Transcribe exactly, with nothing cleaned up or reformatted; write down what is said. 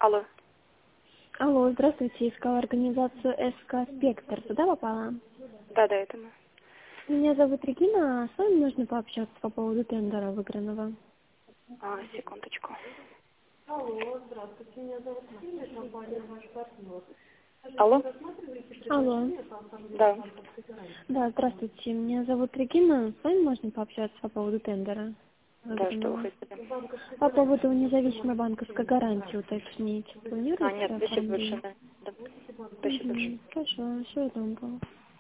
Алло. Алло, здравствуйте, искала организацию СК «Спектр». Туда попала? Да, да, это мы. Меня зовут Регина, с вами нужно пообщаться по поводу тендера выигранного. А, секундочку. Алло, здравствуйте, меня зовут Регина, компания «Ваш партнер». Алло? Алло. Да. Да, здравствуйте, меня зовут Регина, с вами можно пообщаться по поводу тендера Да, что вы выигранного. хотите? По поводу независимой банковской гарантии уточнить. А, Планируете нет, спасибо большое. оформление? Да. Спасибо большое. Угу. Хорошо, всего доброго.